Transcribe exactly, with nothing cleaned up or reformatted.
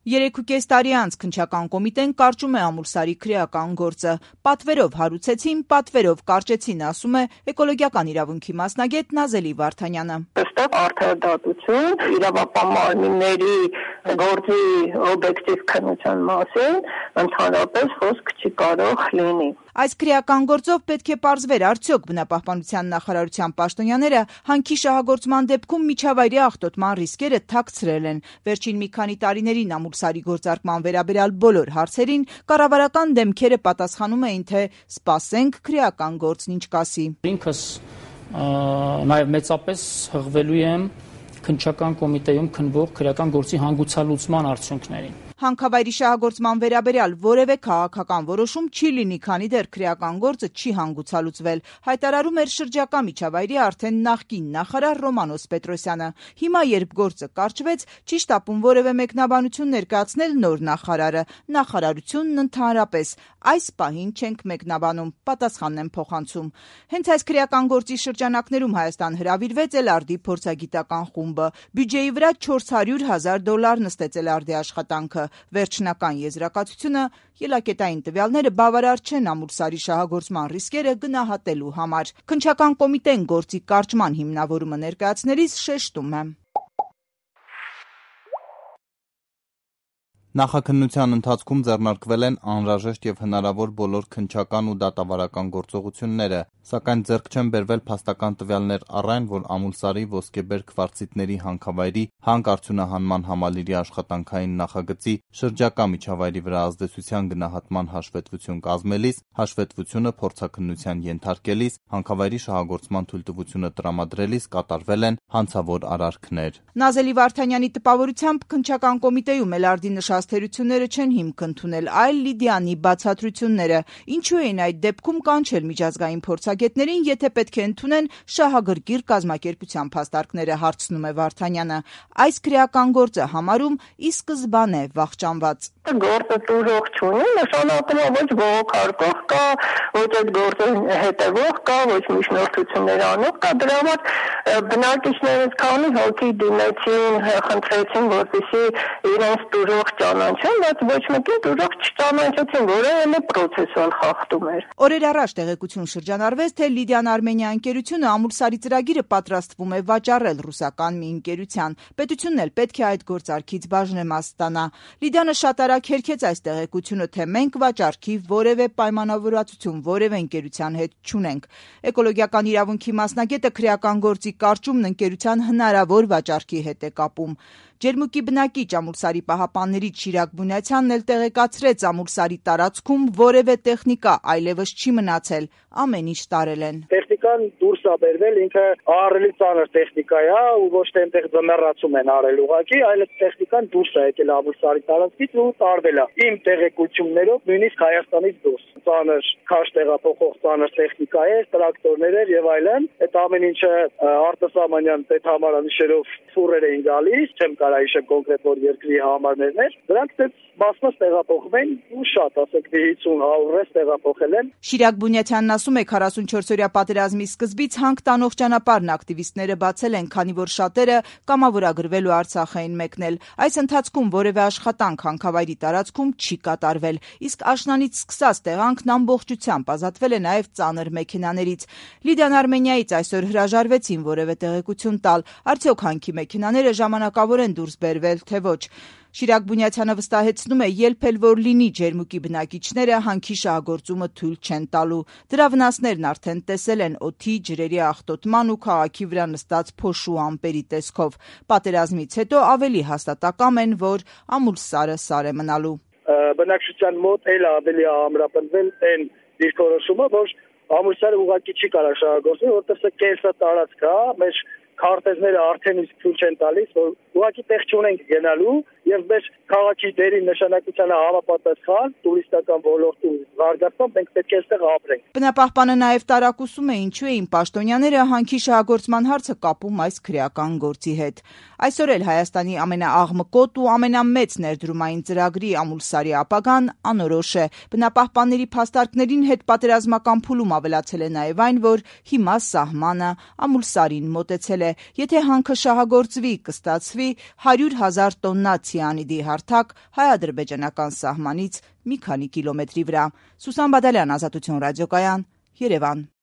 Երեք ու կես տարի անց քննչական կոմիտեն կարճում է Ամուլսարի քրեական գործը։ Պատվերով հարուցեցին, պատվերով կարճեցին, ասում է էկոլոգիական իրավունքի մասնագետ Նազելի Վարդանյանը։ Այստեղ արդարադատություն, իրավապահ մարմինների գործի օբյեկտիվ քննության մասին ընդհանրապես խոսք չի կարող լինի։ Այս քրեական գործով պետք է պարզվեր արդյոք բնապահպանության նախարարության պաշտոնյաները հանքի շահագործման դեպքում միջավայրի աղտոտման ռիսկերը թաքցրել են։ Վերջին մի քանի տարիներին Ամուլսարի գործարկման վերաբերյալ բոլոր հարցերին կառավարական դեմքերը պատասխանում էին, թե սպասենք քրեական գործն ինչ կասի։ Ինքս նաև մեծապես հղվելու եմ քննչական կոմիտեում քննվող քրեական գործի հանգուցալուծման արդյունքներին։ Հանքավայրի շահագործման վերաբերյալ որևէ քաղաքական որոշում չի լինի, քանի դեռ քրեական գործը չի հանգուցալուծվել, հայտարարում էր շրջակա միջավայրի արդեն նախկին նախարար Ռոմանոս Պետրոսյանը։ Հիմա, երբ գործը կարճվեց, չի շտապում որևէ մեկնաբանություն ներկայացնել նոր նախարարը, նախարարությունն ընդհանրապես։ Այս պահին չենք մեկնաբանում, պատասխանն են փոխանցում։ Հենց այս քրեական գործի շրջանակներում Հայաստան հրավիրվեց Էլարդի փորձագիտական խումբը։ Բյուջեի վրա չորս հարյուր հազար դոլար նստեց Էլարդի աշխատանքը։ Վերջնական եզրակացությունը ելակետային տվյալները բավարար չեն Ամուլսարի շահագործման ռիսկերը գնահատելու համար։ Քննչական կոմիտեն գործի կարճման հիմնավորումը ներկայացնելիս շեշտում է. Նախաքննության ընթացքում ձեռնարկվել են անհրաժեշտ եւ հնարավոր բոլոր քննչական ու դատավարական գործողությունները, սակայն ձեռք չեն բերվել փաստական տվյալներ առ այն, որ Ամուլսարի ոսկեբեր քվարցիտների հանքավայրի հանք-արդյունահանման համալիրի աշխատանքային նախագծի շրջակա միջավայրի վրա ազդեցության գնահատման հաշվետվություն կազմելիս, հաշվետվությունը փորձաքննության ենթարկելիս, հանքավայրի շահագործման թույլտվությունը տրամադրելիս կատարվել են հանցավոր արարքներ։ Նազելի Վարդանյանի տպավորությամբ քննչական կոմիտեում Էլարդի նշած թերությունները չեն հիմք ընդունել, այլ Լիդիանի բացատրությունները։ Ինչու էին այդ դեպքում կանչել միջազգային փորձագետներին, եթե պետք է ընդունեն շահագրգիռ կազմակերպության փաստարկները, հարցնում է Վարդանյանը։ Այս քրեական գործը համարում ի սկզբանե վախճանված։ Գործը տուժող չունի, նշանակում է ոչ բողոքարկող կա, ոչ այդ գործը հետևող կա, ոչ միջնորդություններ անող կա, դրա համար բնակիչներից քանի հոգի դիմեցին, խնդրեցին, որպեսզի իրենց տուժող ճանաչեն, բայց ոչ մեկին տուժող չճանաչեցին, որը էլի պրոցեսուալ խախտում էր։ Օրեր առաջ տեղեկություն շրջանառվեց, թե Լիդիան Արմենիա ընկերությունը Ամուլսարի ծրագիրը պատրաստվում է վաճառել ռուսական մի ընկերության։ Պետությունն էլ պետք է այդ գործարքից բաժնեմաս ստանա։ Լիդիանը շատ արագ հերքեց այս տեղեկությունը, թե մենք վաճառքի որևէ պայմանավորվածություն որևէ ընկերության հետ չունենք։ Էկոլոգիական իրավունքի մասնագետը քրեական գործի կարճումն ընկերության հնարավոր վաճառքի հետ է կապում։ Ջերմուկի բնակիչ Ամուլսարի պահապաններից Շիրակ Բունյացյանն էլ տեղեկացրեց Ամուլսարի տարածքում որևէ տեխնիկա այլևս չի մնացել, ամեն ինչ տարել են։ Տեխնիկան դուրս է բերվել, ինքը ահռելի ծանր տեխնիկա է ու ոչ թե այնտեղ ձմեռացում են արել ուղղակի, այլ տեխնիկան դուրս է եկել Ամուլսարի տարածքից ու տարվել է։ Իմ տեղեկություններով նույնիսկ Հայաստանից դուրս ծանր քաշ տեղափոխող ծանր տեխնիկա է, տրակտորներ էր եւ այլն։ Այդ ամեն ինչը արտասահմանյան պետհամարանիշերով ֆուրեր էին գալիս, չեմ կարա հիշեմ կոնկրետ որ երկրի համարներն էր։ Դրանք դες բասմաս տեղափոխվեն ու շատ, ասենք հինգ հարյուր տեղափոխել են։ Շիրակ Բունյացյանն ասում է քառասունչորսօրյա պատերազմի սկզբից հանք տանող ճանապարհն ակտիվիստները բացել են, քանի որ շատերը կամավորագրվելու Արցախ էին մեկնել։ Այս ընթացքում որևէ աշխատանք հանքավայրի տարածքում չի կատարվել, իսկ աշնանից սկսած տեղանքն ամբողջությամբ ազատվել է նաև ծանր մեքենաներից։ Լիդիան Արմենիայից այսօր հրաժարվեցին որևէ տեղեկություն տալ, արդյոք հանքի մեքենաները ժամանակավոր են դուրս բերվել, թե ոչ։ Շիրակ Բունյացյանը վստահեցնում է, երբ էլ որ լինի ջերմուկի բնակիչները հանքի շահագործումը թույլ չեն տալու։ Դրա վնասներն արդեն տեսել են օդի, ջրերի աղտոտման ու քաղաքի վրա նստած փոշու ամպերի տեսքով։ Պատերազմից հետո ավելի հաստատակամ են, որ Ամուլսարը սար է մնալու։ Բնակչության մոտ էլ ավելի ամրապնդվել են դիրքորոշումը, որ Ամուլսարը ուղղակի չի կարող շահագործել, որտեղ սա կեսա տարածք է, մեր քարտեզները արդեն իսկ ցույց են տալիս, որ ուղղակի տեղ չունենք գնալու եւ մեր քաղաքի դերի նշանակությանը համապատասխան տուրիստական ոլորտում զարգացման մենք պետք է այստեղ ապրենք։ Բնապահպանը նաև տարակուսում է, ինչու էին պաշտոնյաները հանքի շահագործման հարցը կապում այս քրեական գործի հետ։ Այսօր էլ Հայաստանի ամենաաղմկոտ ու ամենամեծ ներդրումային ծրագրի Ամուլսարի ապագան անորոշ է։ Բնապահպանների փաստարկներին հետ պատերազմական փուլում ավելացել է նաև այն, որ հիմա սահմանը Ամուլսարին մոտեցել է։ Եթե հանքը շահագործվի, կստացվի հարյուր հազար տոննա ցի Ցիանիդի հարթակ հայ-ադրբեջանական սահմանից մի քանի կիլոմետրի վրա։ Սուսան Բադալյան, Ազատություն ռադիոկայան, Երևան։